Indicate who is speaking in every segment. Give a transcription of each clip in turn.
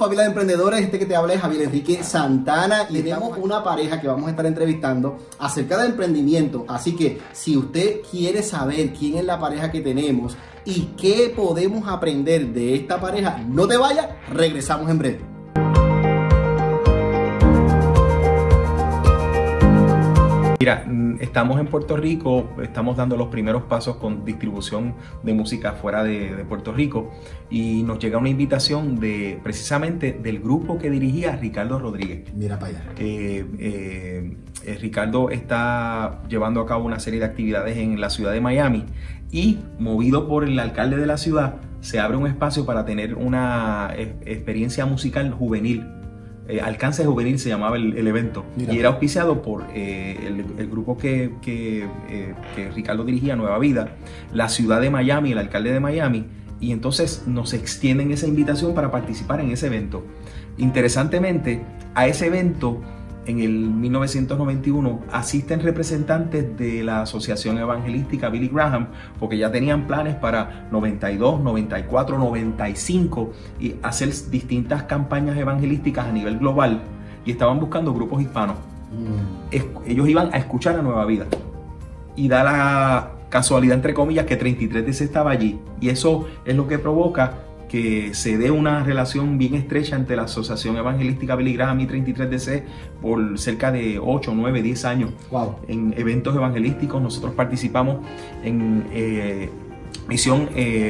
Speaker 1: familia de emprendedores, este que te habla es Javier Enrique Santana y tenemos una pareja que vamos a estar entrevistando acerca del emprendimiento. Así que si usted quiere saber quién es la pareja que tenemos y qué podemos aprender de esta pareja, no te vayas, regresamos en breve.
Speaker 2: Mira, estamos en Puerto Rico, estamos dando los primeros pasos con distribución de música fuera de Puerto Rico y nos llega una invitación precisamente del grupo que dirigía Ricardo Rodríguez.
Speaker 1: Mira para allá.
Speaker 2: Ricardo está llevando a cabo una serie de actividades en la ciudad de Miami y, movido por el alcalde de la ciudad, se abre un espacio para tener una experiencia musical juvenil. Alcance Juvenil se llamaba el evento. Mira. Y era auspiciado por el grupo que Ricardo dirigía, Nueva Vida, la ciudad de Miami, el alcalde de Miami, y entonces nos extienden esa invitación para participar en ese evento. Interesantemente, a ese evento en el 1991 asisten representantes de la Asociación Evangelística Billy Graham, porque ya tenían planes para 92, 94, 95 y hacer distintas campañas evangelísticas a nivel global, y estaban buscando grupos hispanos. Ellos iban a escuchar a Nueva Vida y da la casualidad, entre comillas, que 33DC estaba allí, y eso es lo que provoca que se dé una relación bien estrecha entre la Asociación Evangelística Billy Graham y 33DC por cerca de 8, 9, 10 años.
Speaker 1: Wow.
Speaker 2: En eventos evangelísticos. Nosotros participamos en Visión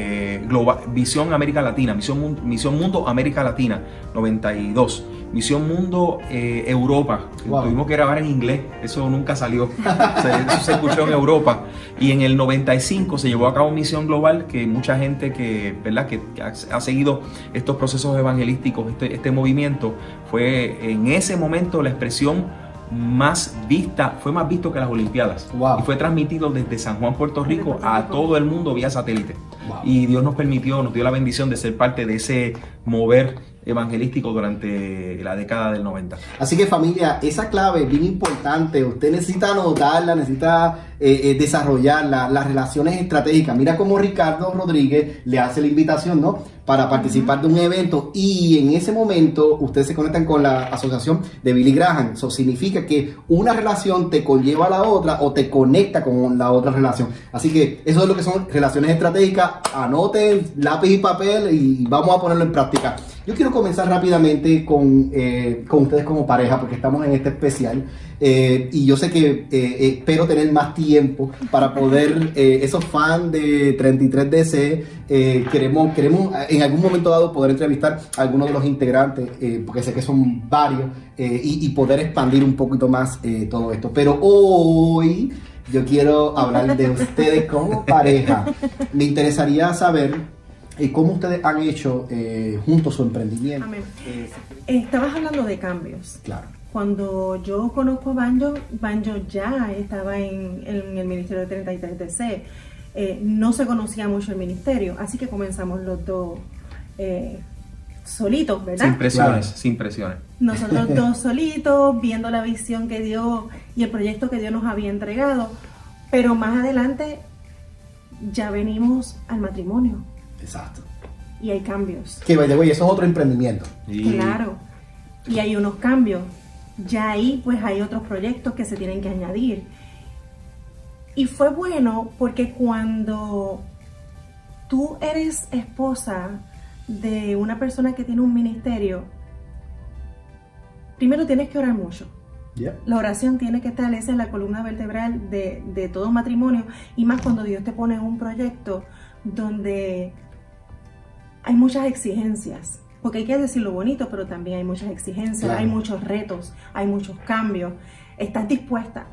Speaker 2: América Latina, Misión Mundo América Latina 92, Misión Mundo Europa. Wow. Tuvimos que grabar en inglés, eso nunca salió. Eso se escuchó en Europa. Y en el 95 se llevó a cabo Misión Global, que mucha gente que ha seguido estos procesos evangelísticos, este movimiento, fue en ese momento la expresión más vista, fue más visto que las Olimpiadas.
Speaker 1: Wow.
Speaker 2: Y fue transmitido desde San Juan, Puerto Rico, a todo el mundo vía satélite. Wow. Y Dios nos dio la bendición de ser parte de ese mover evangelístico durante la década del 90.
Speaker 1: Así que, familia, esa clave es bien importante. Usted necesita anotarla, necesita desarrollarla, las relaciones estratégicas. Mira cómo Ricardo Rodríguez le hace la invitación, ¿no?, para participar de un evento, y en ese momento ustedes se conectan con la asociación de Billy Graham. Eso significa que una relación te conlleva a la otra o te conecta con la otra relación. Así que eso es lo que son relaciones estratégicas. Anoten lápiz y papel y vamos a ponerlo en práctica. Yo quiero comenzar rápidamente con ustedes como pareja, porque estamos en este especial, y yo sé que espero tener más tiempo para poder, esos fans de 33DC, queremos en algún momento dado poder entrevistar a algunos de los integrantes, porque sé que son varios, y poder expandir un poquito más todo esto. Pero hoy yo quiero hablar de ustedes como pareja. Me interesaría saber ¿cómo ustedes han hecho juntos su emprendimiento?
Speaker 3: Amén. Estabas hablando de cambios.
Speaker 1: Claro.
Speaker 3: Cuando yo conozco a Banjo ya estaba en el ministerio de 33DC. No se conocía mucho el ministerio, así que comenzamos los dos solitos, ¿verdad?
Speaker 2: Sin presiones,
Speaker 1: Claro.
Speaker 2: sin presiones.
Speaker 3: Nosotros dos solitos, viendo la visión que Dios y el proyecto que Dios nos había entregado. Pero más adelante ya venimos al matrimonio.
Speaker 1: Exacto.
Speaker 3: Y hay cambios.
Speaker 1: Que, by the way, eso es otro emprendimiento.
Speaker 3: Claro. Y hay unos cambios. Ya ahí pues hay otros proyectos que se tienen que añadir. Y fue bueno porque cuando tú eres esposa de una persona que tiene un ministerio, primero tienes que orar mucho.
Speaker 1: Yeah.
Speaker 3: La oración tiene que estar, esa es la columna vertebral de todo matrimonio, y más cuando Dios te pone en un proyecto donde hay muchas exigencias, porque hay que decir lo bonito, pero también hay muchas exigencias, claro. Hay muchos retos, hay muchos cambios. Estás dispuesta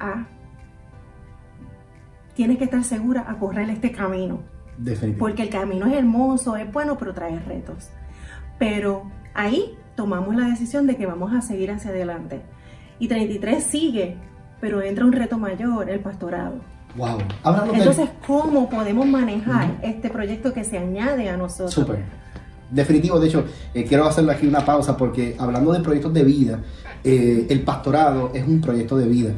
Speaker 3: tienes que estar segura a correr este camino.
Speaker 1: Definitivamente.
Speaker 3: Porque el camino es hermoso, es bueno, pero trae retos. Pero ahí tomamos la decisión de que vamos a seguir hacia adelante. Y 33 sigue, pero entra un reto mayor, el pastorado.
Speaker 1: Wow.
Speaker 3: Entonces, ¿cómo podemos manejar este proyecto que se añade a nosotros?
Speaker 1: Súper. Definitivo. De hecho, quiero hacerle aquí una pausa, porque hablando de proyectos de vida, el pastorado es un proyecto de vida.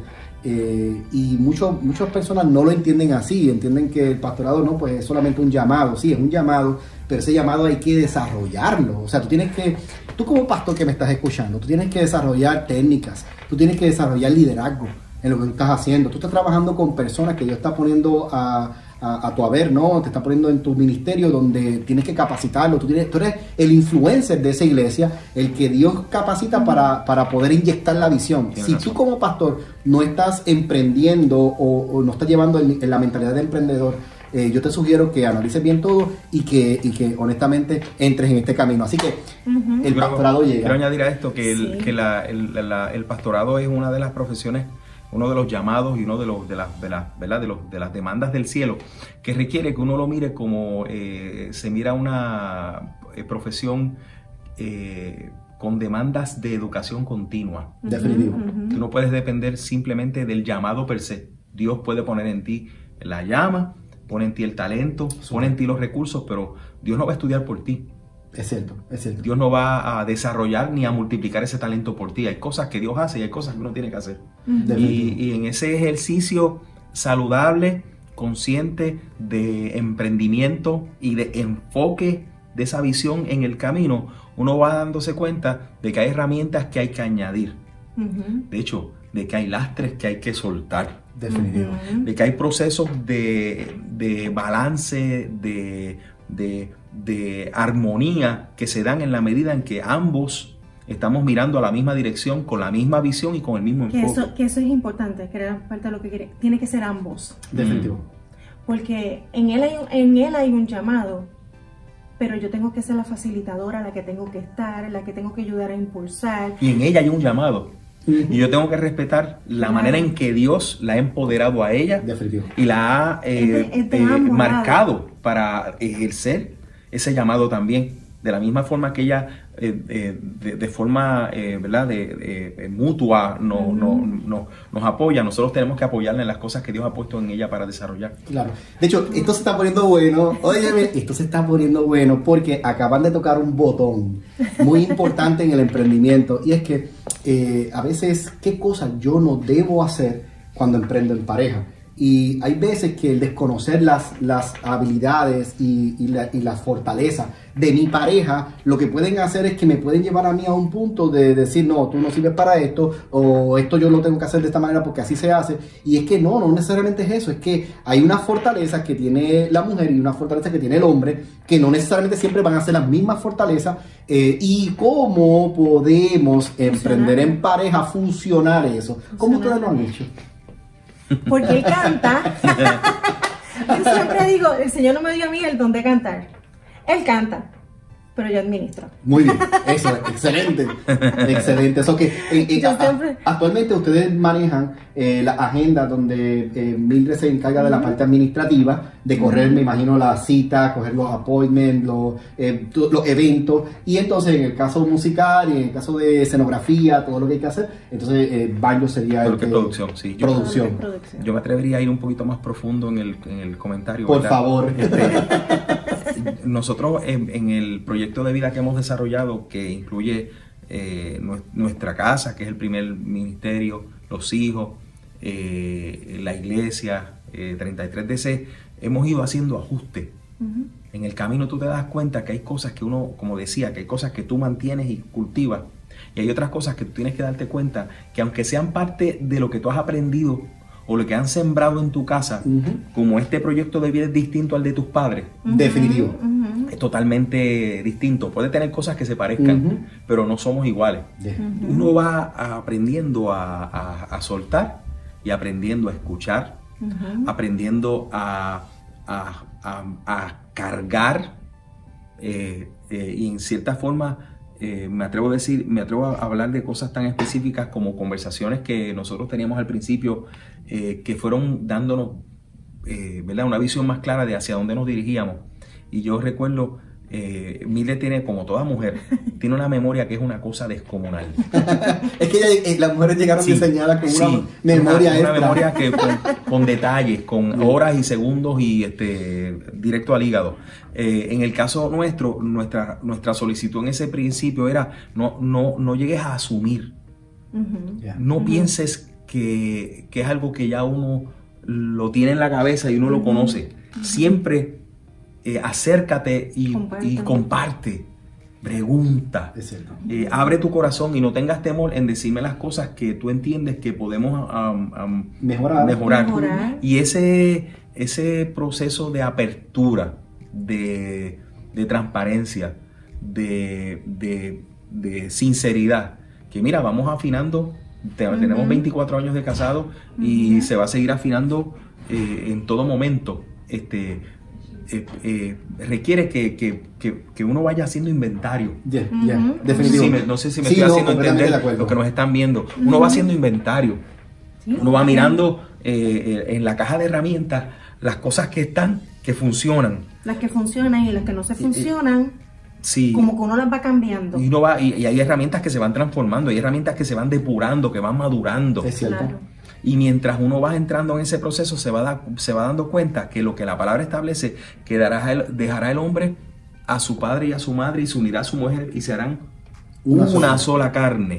Speaker 1: Y muchas personas no lo entienden así, entienden que el pastorado no, pues es solamente un llamado, sí, es un llamado, pero ese llamado hay que desarrollarlo. O sea, tú como pastor que me estás escuchando, tú tienes que desarrollar técnicas, tú tienes que desarrollar liderazgo en lo que tú estás haciendo. Tú estás trabajando con personas que Dios está poniendo a tu haber, ¿no? Te está poniendo en tu ministerio donde tienes que capacitarlo. Tú eres el influencer de esa iglesia, el que Dios capacita para poder inyectar la visión. Si tú como pastor no estás emprendiendo o no estás llevando en la mentalidad de emprendedor, yo te sugiero que analices bien todo y que honestamente entres en este camino. Así que el pastorado llega.
Speaker 2: Quiero añadir a esto que el pastorado es una de las profesiones, uno de los llamados y uno de las demandas del cielo, que requiere que uno lo mire como se mira una profesión con demandas de educación continua.
Speaker 1: Definitivo.
Speaker 2: Tú no puedes depender simplemente del llamado per se. Dios puede poner en ti la llama, pone en ti el talento, pone en ti los recursos, pero Dios no va a estudiar por ti.
Speaker 1: Es cierto, es cierto.
Speaker 2: Dios no va a desarrollar ni a multiplicar ese talento por ti. Hay cosas que Dios hace y hay cosas que uno tiene que hacer. Y en ese ejercicio saludable, consciente de emprendimiento y de enfoque de esa visión en el camino, uno va dándose cuenta de que hay herramientas que hay que añadir. De hecho, de que hay lastres que hay que soltar.
Speaker 1: Definitivo.
Speaker 2: De que hay procesos de balance, de armonía que se dan en la medida en que ambos estamos mirando a la misma dirección, con la misma visión y con el mismo enfoque.
Speaker 3: Que eso es importante, que era parte de lo que quiere. Tiene que ser ambos.
Speaker 1: Definitivo.
Speaker 3: Porque en él hay un llamado, pero yo tengo que ser la facilitadora, la que tengo que estar, la que tengo que ayudar a impulsar.
Speaker 2: Y en ella hay un llamado. Y yo tengo que respetar la manera en que Dios la ha empoderado a ella.
Speaker 1: Definitivo.
Speaker 2: Y la ha marcado para ejercer ese llamado también. De la misma forma que ella, de forma ¿verdad? Mutua nos apoya, nosotros tenemos que apoyarla en las cosas que Dios ha puesto en ella para desarrollar.
Speaker 1: Claro. De hecho, esto se está poniendo bueno. Óyeme, esto se está poniendo bueno porque acaban de tocar un botón muy importante en el emprendimiento. Y es que a veces, ¿qué cosas yo no debo hacer cuando emprendo en pareja? Y hay veces que el desconocer las habilidades y las fortalezas de mi pareja, lo que pueden hacer es que me pueden llevar a mí a un punto de decir, no, tú no sirves para esto, o esto yo lo tengo que hacer de esta manera porque así se hace. Y es que no necesariamente es eso, es que hay una fortaleza que tiene la mujer y una fortaleza que tiene el hombre, que no necesariamente siempre van a ser las mismas fortalezas, y cómo podemos emprender en pareja, funcionar eso. ¿Cómo ustedes lo han hecho?
Speaker 3: Porque él canta. Yo siempre digo, el Señor no me dio a mí el don de cantar. Él canta, pero yo administro.
Speaker 1: Muy bien, eso, excelente. Excelente. Eso que actualmente ustedes manejan la agenda donde Mildred se encarga de la parte administrativa, de correr, me imagino, las citas, coger los appointments, los eventos, y entonces en el caso musical y en el caso de escenografía, todo lo que hay que hacer, entonces Banjo sería
Speaker 2: el que producción, sí.
Speaker 1: Producción.
Speaker 2: Yo me atrevería a ir un poquito más profundo en el comentario.
Speaker 1: Por favor.
Speaker 2: Nosotros en el proyecto de vida que hemos desarrollado, que incluye nuestra casa, que es el primer ministerio, los hijos, la iglesia, 33DC, hemos ido haciendo ajustes. En el camino tú te das cuenta que hay cosas que uno, como decía, que hay cosas que tú mantienes y cultivas, y hay otras cosas que tú tienes que darte cuenta que aunque sean parte de lo que tú has aprendido o lo que han sembrado en tu casa, como este proyecto de vida es distinto al de tus padres.
Speaker 1: Definitivo.
Speaker 2: Es totalmente distinto. Puede tener cosas que se parezcan, pero no somos iguales. Uno va aprendiendo a soltar y aprendiendo a escuchar, aprendiendo a cargar, y en cierta forma me atrevo a hablar de cosas tan específicas como conversaciones que nosotros teníamos al principio, que fueron dándonos ¿verdad? Una visión más clara de hacia dónde nos dirigíamos. Y yo recuerdo, Mildred tiene, como toda mujer, tiene una memoria que es una cosa descomunal.
Speaker 1: Es que las mujeres llegaron diseñadas con una memoria extra. Una memoria
Speaker 2: que con detalles, con horas y segundos y directo al hígado. En el caso nuestro, nuestra solicitud en ese principio era no llegues a asumir. No pienses que es algo que ya uno lo tiene en la cabeza y uno lo conoce. Siempre acércate y comparte, pregunta,
Speaker 1: Es cierto.
Speaker 2: abre tu corazón y no tengas temor en decirme las cosas que tú entiendes que podemos mejorar. Y ese proceso de apertura, de transparencia, de sinceridad, que mira, vamos afinando, tenemos 24 años de casado y se va a seguir afinando en todo momento. Requiere que uno vaya haciendo inventario.
Speaker 1: Definitivo.
Speaker 2: Sí, no sé si me estoy haciendo entender lo que nos están viendo. Uno va haciendo inventario. Uno va mirando en la caja de herramientas las cosas que están, que funcionan.
Speaker 3: Las que funcionan y las que no se funcionan,
Speaker 2: sí.
Speaker 3: Como que uno las va cambiando.
Speaker 2: Y, y hay herramientas que se van transformando, hay herramientas que se van depurando, que van madurando.
Speaker 1: Es cierto.
Speaker 3: Claro.
Speaker 2: Y mientras uno va entrando en ese proceso, se va dando cuenta que lo que la palabra establece, que dejará el hombre a su padre y a su madre y se unirá a su mujer y se harán una sola carne.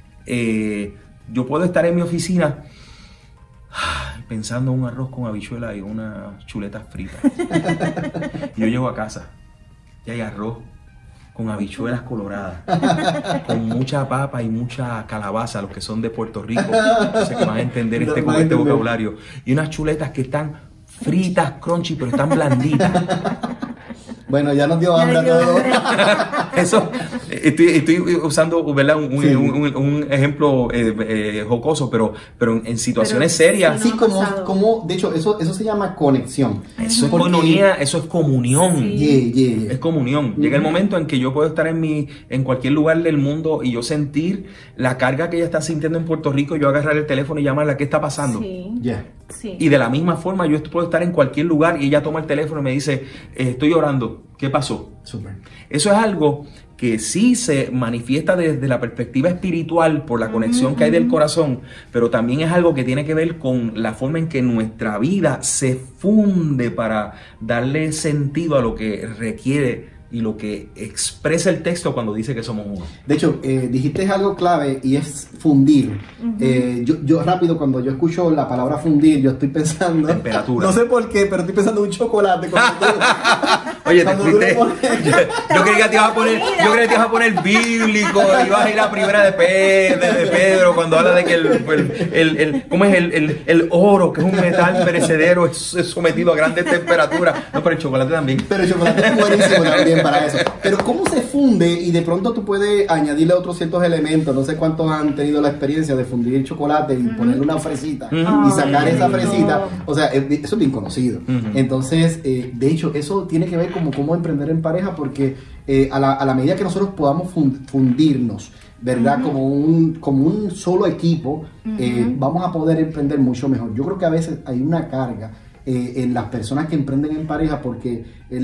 Speaker 2: Yo puedo estar en mi oficina pensando en un arroz con habichuela y unas chuletas fritas. Y yo llego a casa y hay arroz con habichuelas coloradas, con mucha papa y mucha calabaza, los que son de Puerto Rico, no sé que van a entender con este vocabulario, y unas chuletas que están fritas, crunchy, pero están blanditas.
Speaker 1: Bueno, ya nos dio hambre a todos.
Speaker 2: Eso, estoy usando, ¿verdad? Un ejemplo jocoso, pero en situaciones serias.
Speaker 1: Sí, como de hecho, eso se llama conexión.
Speaker 2: Eso es coinonía, eso es comunión.
Speaker 1: Sí.
Speaker 2: Es comunión. Llega el momento en que yo puedo estar en cualquier lugar del mundo y yo sentir la carga que ella está sintiendo en Puerto Rico, yo agarrar el teléfono y llamarla, ¿qué está pasando?
Speaker 3: Sí.
Speaker 2: Y de la misma forma yo puedo estar en cualquier lugar y ella toma el teléfono y me dice, estoy orando, ¿qué pasó?
Speaker 1: Súper.
Speaker 2: Eso es algo que sí se manifiesta desde la perspectiva espiritual por la conexión que hay del corazón, pero también es algo que tiene que ver con la forma en que nuestra vida se funde para darle sentido a lo que requiere y lo que expresa el texto cuando dice que somos uno.
Speaker 1: De hecho, dijiste algo clave y es fundir. Yo rápido, cuando yo escucho la palabra fundir, yo estoy pensando...
Speaker 2: Temperatura.
Speaker 1: No sé por qué, pero estoy pensando en un chocolate.
Speaker 2: Oye, te fuiste... Yo creía que te ibas a poner bíblico, ibas a ir a la primera de Pedro, cuando habla de que ¿cómo es el oro, que es un metal perecedero, es sometido a grandes temperaturas? No, pero el chocolate también.
Speaker 1: Pero el chocolate es buenísimo también para eso. Pero ¿cómo se funde? Y de pronto tú puedes añadirle otros ciertos elementos. No sé cuántos han tenido la experiencia de fundir el chocolate y ponerle una fresita y sacar esa fresita. O sea, eso es bien conocido. Entonces, de hecho, eso tiene que ver como cómo emprender en pareja, porque a la medida que nosotros podamos fundirnos, ¿verdad? Como un solo equipo, vamos a poder emprender mucho mejor. Yo creo que a veces hay una carga en las personas que emprenden en pareja, porque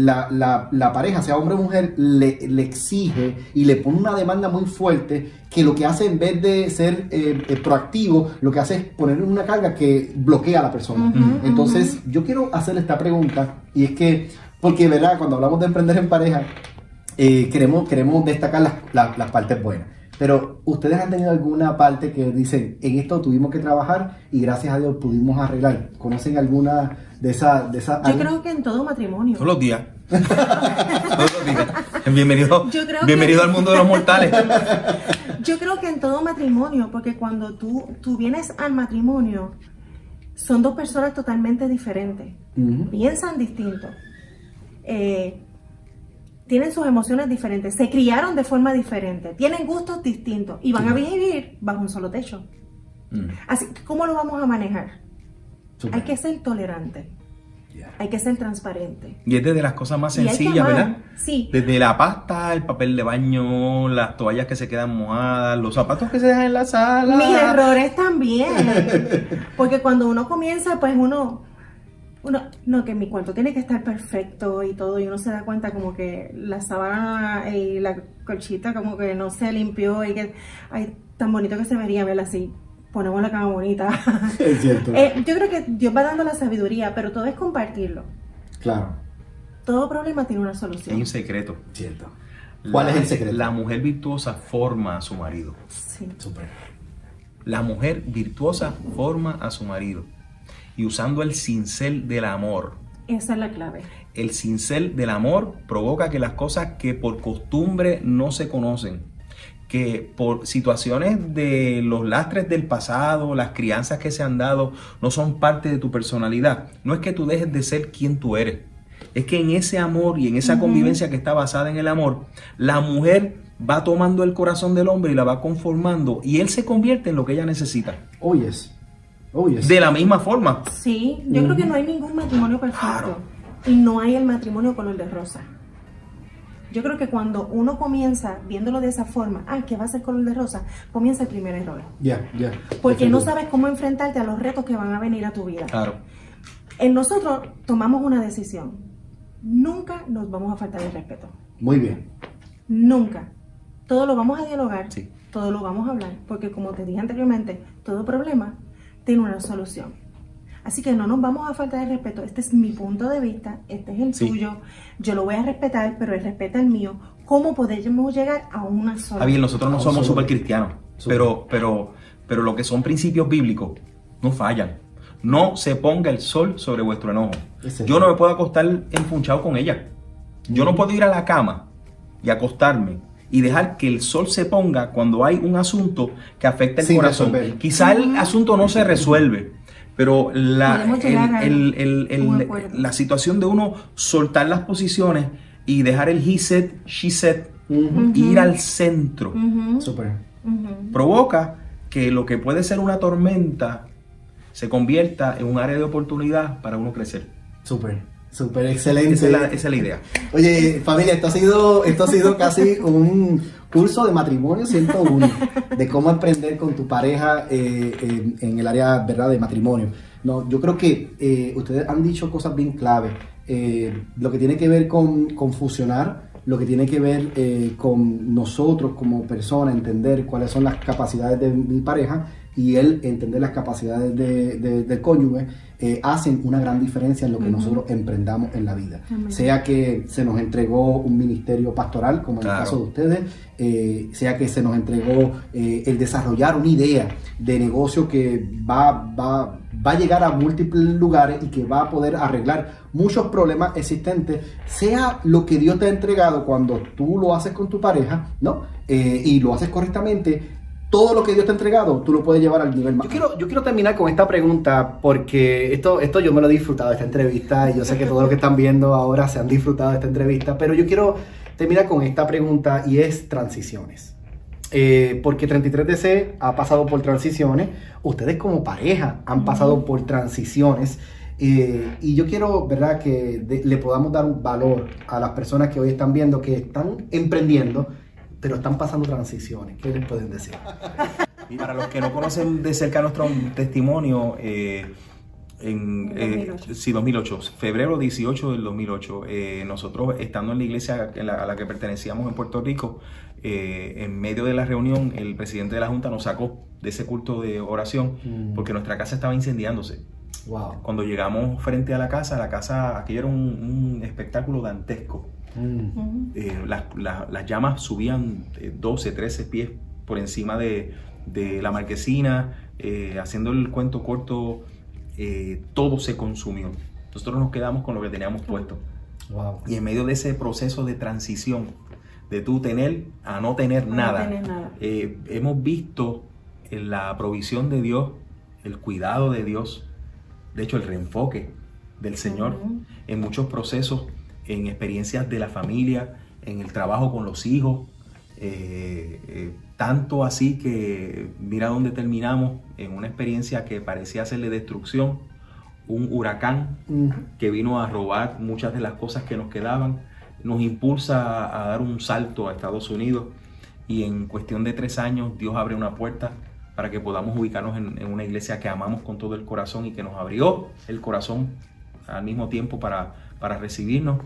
Speaker 1: la pareja, sea hombre o mujer, le exige y le pone una demanda muy fuerte, que lo que hace, en vez de ser proactivo, lo que hace es poner una carga que bloquea a la persona. Entonces, yo quiero hacerle esta pregunta, y es que, porque, ¿verdad? Cuando hablamos de emprender en pareja, queremos destacar las partes buenas. Pero ustedes han tenido alguna parte que dicen, en esto tuvimos que trabajar y gracias a Dios pudimos arreglar. ¿Conocen alguna de esas?
Speaker 3: Yo creo que en todo matrimonio.
Speaker 2: Todos los días. Todos los días. Bienvenido al mundo de los mortales.
Speaker 3: Yo creo que en todo matrimonio, porque cuando tú vienes al matrimonio, son dos personas totalmente diferentes. Piensan distinto. Tienen sus emociones diferentes, se criaron de forma diferente, tienen gustos distintos y van a vivir bajo un solo techo. Así, ¿cómo lo vamos a manejar? Hay que ser tolerante, hay que ser transparente.
Speaker 2: Y es desde las cosas más sencillas, ¿verdad?
Speaker 3: Sí.
Speaker 2: Desde la pasta, el papel de baño, las toallas que se quedan mojadas, los zapatos que se dejan en la sala.
Speaker 3: Mis errores también, porque cuando uno comienza, pues uno, que mi cuarto tiene que estar perfecto y todo, y uno se da cuenta como que la sábana y la colchita como que no se limpió y que, ay, tan bonito que se vería verla así, ponemos la cama bonita.
Speaker 1: Es cierto.
Speaker 3: Yo creo que Dios va dando la sabiduría, pero todo es compartirlo.
Speaker 1: Claro.
Speaker 3: Todo problema tiene una solución.
Speaker 2: Hay un secreto.
Speaker 1: Cierto. ¿Cuál es el secreto?
Speaker 2: La mujer virtuosa forma a su marido.
Speaker 3: Sí.
Speaker 1: Súper.
Speaker 2: La mujer virtuosa forma a su marido y usando el cincel del amor.
Speaker 3: Esa es la clave.
Speaker 2: El cincel del amor provoca que las cosas que por costumbre no se conocen, que por situaciones de los lastres del pasado, las crianzas que se han dado, no son parte de tu personalidad. No es que tú dejes de ser quien tú eres. Es que en ese amor y en esa convivencia que está basada en el amor, la mujer va tomando el corazón del hombre y la va conformando y él se convierte en lo que ella necesita.
Speaker 1: Oh, yes. Oh, yes.
Speaker 2: De la misma forma.
Speaker 3: Sí, yo creo que no hay ningún matrimonio perfecto.
Speaker 2: Claro.
Speaker 3: Y no hay el matrimonio color de rosa. Yo creo que cuando uno comienza viéndolo de esa forma, que va a ser color de rosa, comienza el primer error.
Speaker 1: Ya.
Speaker 3: Porque no sabes cómo enfrentarte a los retos que van a venir a tu vida.
Speaker 2: Claro.
Speaker 3: En nosotros tomamos una decisión. Nunca nos vamos a faltar el respeto.
Speaker 1: Muy bien.
Speaker 3: Nunca. Todo lo vamos a dialogar,
Speaker 2: Sí.
Speaker 3: todo lo vamos a hablar, porque como te dije anteriormente, todo problema tiene una solución. Así que no nos vamos a faltar el respeto. Este es mi punto de vista, este es el
Speaker 2: Sí.
Speaker 3: tuyo. Yo lo voy a respetar, pero él respeta el mío. ¿Cómo podemos llegar a una solución?
Speaker 2: Javier, nosotros no somos
Speaker 1: Súper.
Speaker 2: súper cristianos, pero lo que son principios bíblicos no fallan. No se ponga el sol sobre vuestro enojo.
Speaker 1: Ese
Speaker 2: Yo
Speaker 1: es.
Speaker 2: no me puedo acostar enfunchado con ella. Yo no puedo ir a la cama y acostarme y dejar que el sol se ponga cuando hay un asunto que afecta el
Speaker 1: Sin
Speaker 2: corazón.
Speaker 1: resolver.
Speaker 2: Quizá el asunto no se resuelve, pero
Speaker 3: Podemos llegar a un acuerdo.
Speaker 2: la situación de uno soltar las posiciones y dejar el he said, she said, ir al centro,
Speaker 1: Súper.
Speaker 2: provoca que lo que puede ser una tormenta se convierta en un área de oportunidad para uno crecer.
Speaker 1: Súper excelente.
Speaker 2: Esa es la idea.
Speaker 1: Oye, familia, esto ha sido casi un curso de matrimonio 101, de cómo emprender con tu pareja en el área, ¿verdad?, de matrimonio. No, yo creo que ustedes han dicho cosas bien claves. Lo que tiene que ver con fusionar, lo que tiene que ver con nosotros como personas, entender cuáles son las capacidades de mi pareja y él entender las capacidades del cónyuge, hacen una gran diferencia en lo que nosotros emprendamos en la vida.
Speaker 3: Amén.
Speaker 1: Sea que se nos entregó un ministerio pastoral, como en el caso de ustedes, sea que se nos entregó el desarrollar una idea de negocio que va a llegar a múltiples lugares y que va a poder arreglar muchos problemas existentes, sea lo que Dios te ha entregado cuando tú lo haces con tu pareja, ¿no? Y lo haces correctamente. Todo lo que Dios te ha entregado, tú lo puedes llevar al nivel más. Yo quiero terminar con esta pregunta porque esto yo me lo he disfrutado de esta entrevista y yo sé que todos los que están viendo ahora se han disfrutado de esta entrevista, pero yo quiero terminar con esta pregunta y es transiciones. Porque 33DC ha pasado por transiciones, ustedes como pareja han pasado por transiciones y yo quiero, ¿verdad?, que le podamos dar un valor a las personas que hoy están viendo, que están emprendiendo, pero están pasando transiciones. ¿Qué les pueden decir?
Speaker 2: Y para los que no conocen de cerca nuestro testimonio, 2008, febrero 18 del 2008, nosotros estando en la iglesia a la que pertenecíamos en Puerto Rico, en medio de la reunión, el presidente de la Junta nos sacó de ese culto de oración porque nuestra casa estaba incendiándose.
Speaker 1: Wow.
Speaker 2: Cuando llegamos frente a la casa, aquello era un espectáculo dantesco. Las llamas subían 12, 13 pies por encima de la marquesina. Haciendo el cuento corto, todo se consumió. Nosotros nos quedamos con lo que teníamos puesto.
Speaker 1: Wow.
Speaker 2: Y en medio de ese proceso de transición, de tú tener a no tener nada, hemos visto la provisión de Dios, el cuidado de Dios, de hecho el reenfoque del Señor en muchos procesos, en experiencias de la familia, en el trabajo con los hijos, tanto así que mira dónde terminamos, en una experiencia que parecía ser de destrucción, un huracán que vino a robar muchas de las cosas que nos quedaban, nos impulsa a dar un salto a Estados Unidos y en cuestión de 3 años Dios abre una puerta para que podamos ubicarnos en una iglesia que amamos con todo el corazón y que nos abrió el corazón al mismo tiempo para recibirnos.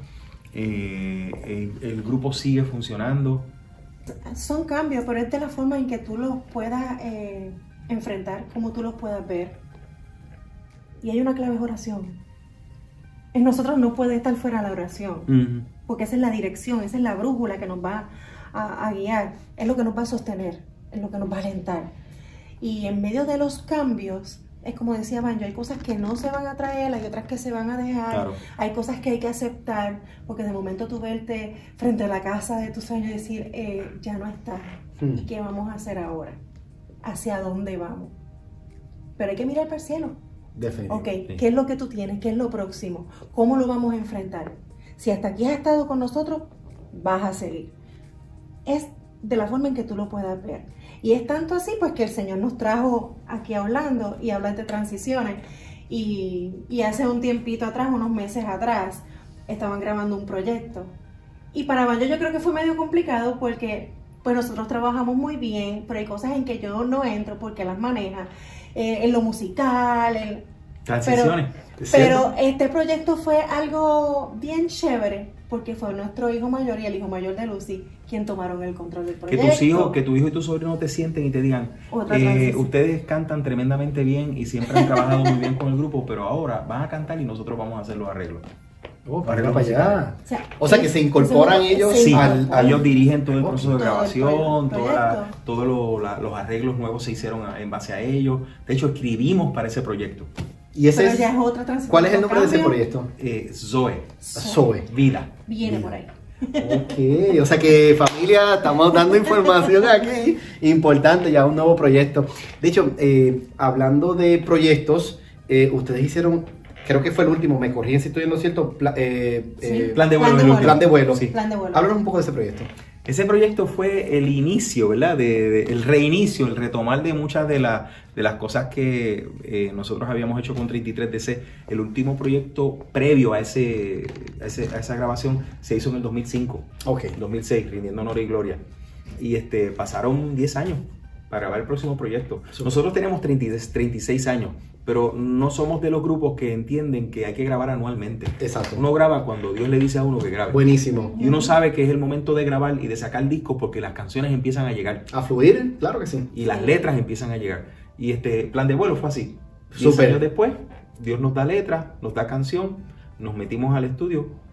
Speaker 2: El grupo sigue funcionando.
Speaker 3: Son cambios, pero es de la forma en que tú los puedas enfrentar, como tú los puedas ver. Y hay una clave, es oración. En nosotros no puede estar fuera la oración, porque esa es la dirección, esa es la brújula que nos va a guiar, es lo que nos va a sostener, es lo que nos va a alentar. Y en medio de los cambios, es como decía Banjo, hay cosas que no se van a traer, hay otras que se van a dejar,
Speaker 2: Claro.
Speaker 3: hay cosas que hay que aceptar, porque de momento tú verte frente a la casa de tus sueños y decir, ya no está, ¿y qué vamos a hacer ahora? ¿Hacia dónde vamos? Pero hay que mirar para el cielo.
Speaker 1: Definitivamente.
Speaker 3: Ok,
Speaker 2: Sí.
Speaker 3: ¿qué es lo que tú tienes? ¿Qué es lo próximo? ¿Cómo lo vamos a enfrentar? Si hasta aquí has estado con nosotros, vas a seguir. Es de la forma en que tú lo puedas ver. Y es tanto así, pues, que el Señor nos trajo aquí a Orlando y hablar de transiciones. Y hace un tiempito atrás, unos meses atrás, estaban grabando un proyecto. Y para Banjo yo creo que fue medio complicado porque pues nosotros trabajamos muy bien, pero hay cosas en que yo no entro porque las maneja. En lo musical,
Speaker 2: Transiciones.
Speaker 3: pero este proyecto fue algo bien chévere porque fue nuestro hijo mayor y el hijo mayor de Lucy quien tomaron el control del
Speaker 2: Que
Speaker 3: proyecto.
Speaker 2: tu hijo y tu sobrino te sienten y te digan,
Speaker 3: Otra transición.
Speaker 2: ustedes cantan tremendamente bien y siempre han trabajado muy bien con el grupo, pero ahora van a cantar y nosotros vamos a hacer los arreglos.
Speaker 1: Para allá.
Speaker 3: O sea,
Speaker 1: que se incorporan ellos
Speaker 2: Sí,
Speaker 1: al
Speaker 2: ellos dirigen todo el proceso de
Speaker 3: Todo el
Speaker 2: grabación,
Speaker 3: proyecto.
Speaker 2: todos los arreglos nuevos se hicieron en base a ellos. De hecho, escribimos para ese proyecto.
Speaker 1: Y ese
Speaker 3: Pero
Speaker 1: es,
Speaker 3: ya es otra transición.
Speaker 1: ¿cuál es el nombre de ese
Speaker 3: Cambio.
Speaker 1: proyecto?
Speaker 2: Zoe,
Speaker 1: Zoe.
Speaker 2: vida.
Speaker 3: Viene por ahí.
Speaker 1: Ok, o sea que familia, estamos dando información aquí importante, ya un nuevo proyecto. De hecho, hablando de proyectos, ustedes hicieron, creo que fue el último, me corrigen si estoy en lo cierto,
Speaker 2: Plan de vuelo.
Speaker 3: Plan de
Speaker 2: el
Speaker 3: vuelo.
Speaker 2: último.
Speaker 1: plan de vuelo.
Speaker 2: Sí.
Speaker 3: Plan de vuelo.
Speaker 1: Háblanos un poco de ese proyecto.
Speaker 2: Ese proyecto fue el inicio, ¿verdad? El reinicio, el retomar de muchas de las cosas que nosotros habíamos hecho con 33DC. El último proyecto previo a esa grabación se hizo en el 2005,
Speaker 1: Ok.
Speaker 2: 2006, rindiendo honor y gloria. Y pasaron 10 años para grabar el próximo proyecto. Nosotros tenemos 36 años, pero no somos de los grupos que entienden que hay que grabar anualmente.
Speaker 1: Exacto.
Speaker 2: Uno graba cuando Dios le dice a uno que grabe.
Speaker 1: Buenísimo.
Speaker 2: Y uno sabe que es el momento de grabar y de sacar discos porque las canciones empiezan a llegar
Speaker 1: ¿A fluir? Claro que sí.
Speaker 2: y las letras empiezan a llegar. Y Plan de vuelo fue así. 10
Speaker 1: Súper.
Speaker 2: años después, Dios nos da letra, nos da canción, nos metimos al estudio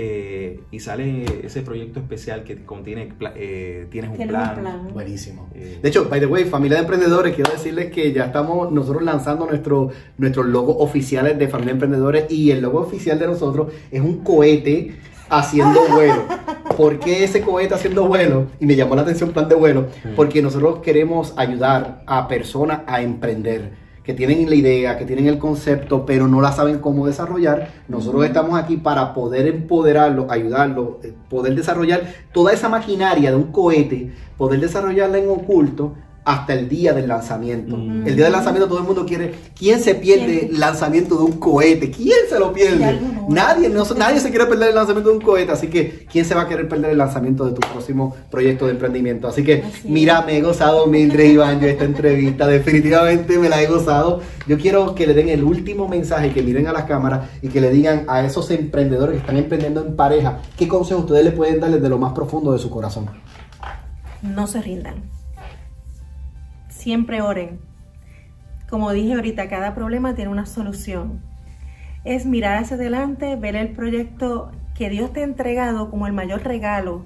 Speaker 2: y sale ese proyecto especial que contiene Tienes un
Speaker 3: Tiene
Speaker 2: plan.
Speaker 3: un plan.
Speaker 1: Buenísimo. De hecho, by the way, familia de emprendedores, quiero decirles que ya estamos nosotros lanzando nuestros logos oficiales de Familia de Emprendedores y el logo oficial de nosotros es un cohete haciendo vuelo. ¿Por qué ese cohete haciendo vuelo? Y me llamó la atención plan de vuelo, porque nosotros queremos ayudar a personas a emprender, que tienen la idea, que tienen el concepto, pero no la saben cómo desarrollar. Nosotros estamos aquí para poder empoderarlos, ayudarlos, poder desarrollar toda esa maquinaria de un cohete, poder desarrollarla en oculto hasta el día del lanzamiento. El día del lanzamiento todo el mundo quiere. ¿Quién se pierde el lanzamiento de un cohete? ¿Quién se lo pierde?
Speaker 3: De algo nuevo.
Speaker 1: Nadie se quiere perder el lanzamiento de un cohete, así que ¿quién se va a querer perder el lanzamiento de tu próximo proyecto de emprendimiento? Así que
Speaker 3: Así es.
Speaker 1: mira, me he gozado, Mildred y Banjo, esta entrevista, definitivamente me la he gozado. Yo quiero que le den el último mensaje, que miren a las cámaras y que le digan a esos emprendedores que están emprendiendo en pareja, ¿qué consejo ustedes le pueden dar desde lo más profundo de su corazón?
Speaker 3: No se rindan. Siempre oren. Como dije ahorita, cada problema tiene una solución. Es mirar hacia adelante, ver el proyecto que Dios te ha entregado como el mayor regalo,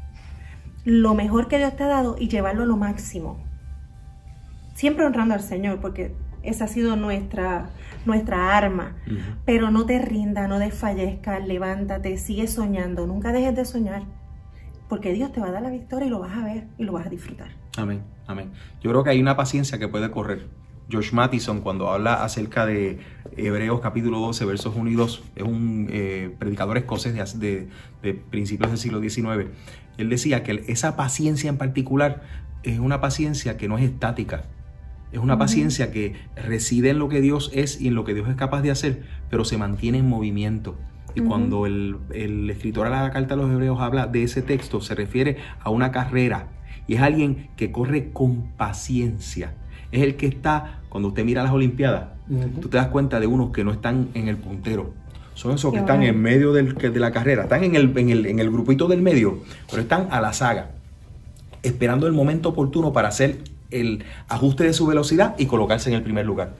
Speaker 3: lo mejor que Dios te ha dado y llevarlo a lo máximo. Siempre honrando al Señor, porque esa ha sido nuestra arma. Pero no te rindas, no desfallezcas, levántate, sigue soñando, nunca dejes de soñar, porque Dios te va a dar la victoria y lo vas a ver y lo vas a disfrutar.
Speaker 2: Amén, amén. Yo creo que hay una paciencia que puede correr. Josh Mattison, cuando habla acerca de Hebreos capítulo 12, versos 1 y 2, es un predicador escocés de principios del siglo XIX. Él decía que esa paciencia en particular es una paciencia que no es estática. Es una paciencia que reside en lo que Dios es y en lo que Dios es capaz de hacer, pero se mantiene en movimiento. Y cuando el escritor a la carta a los Hebreos habla de ese texto, se refiere a una carrera. Y es alguien que corre con paciencia. Es el que está, cuando usted mira las Olimpiadas, tú te das cuenta de unos que no están en el puntero. Son esos que están en medio de la carrera. Están en el grupito del medio, pero están a la saga, esperando el momento oportuno para hacer el ajuste de su velocidad y colocarse en el primer lugar.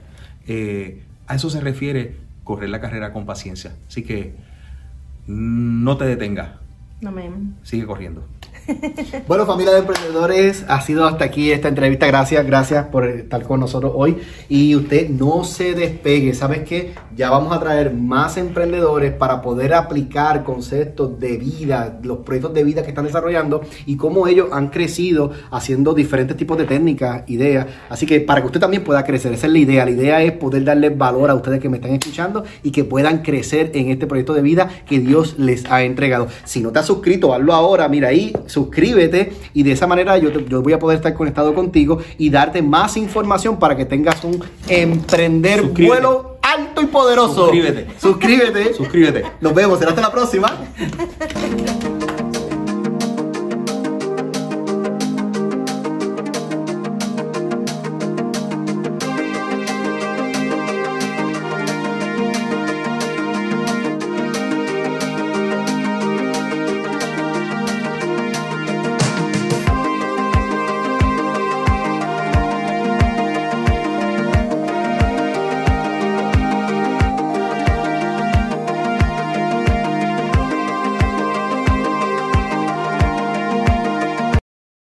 Speaker 2: A eso se refiere correr la carrera con paciencia. Así que no te detengas.
Speaker 3: Amén.
Speaker 2: Sigue corriendo.
Speaker 1: Bueno, familia de emprendedores, ha sido hasta aquí esta entrevista. Gracias por estar con nosotros hoy. Y usted no se despegue. ¿Sabes qué? Ya vamos a traer más emprendedores para poder aplicar conceptos de vida, los proyectos de vida que están desarrollando y cómo ellos han crecido haciendo diferentes tipos de técnicas, ideas. Así que para que usted también pueda crecer, esa es la idea. La idea es poder darles valor a ustedes que me están escuchando y que puedan crecer en este proyecto de vida que Dios les ha entregado. Si no te has suscrito, hazlo ahora. Mira ahí, suscríbete y de esa manera yo voy a poder estar conectado contigo y darte más información para que tengas un emprender vuelo alto y poderoso.
Speaker 2: Suscríbete.
Speaker 1: Nos vemos, será hasta la próxima.